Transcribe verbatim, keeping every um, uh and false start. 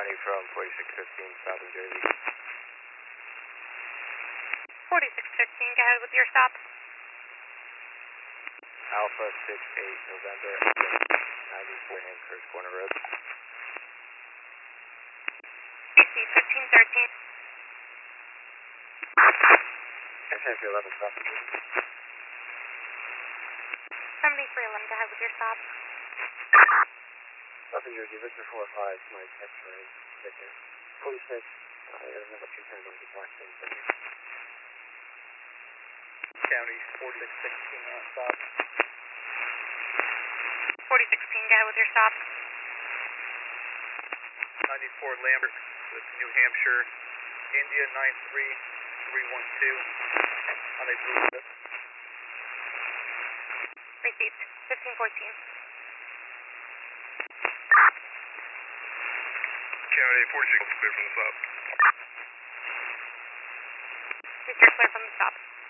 County from forty-six fifteen, South New Jersey. forty-six fifteen, go ahead with your stop. Alpha six eight, November, ninety-four, Amherst Corner Road. C C fifteen thirteen. S N three eleven, South New Jersey. seventy-three eleven, go ahead with your stop. South New Jersey, Victor four five, my X-ray, Victor. forty-six, uh, yeah, number two ten, on the black thing, Victor. County, forty-six sixteen, uh, stop. forty sixteen, go ahead with your stop. ninety-four Lambert with New Hampshire, India nine three three one two, on a blue list. Received, fifteen fourteen. County, forty-six clear from the stop. You're clear from the stop.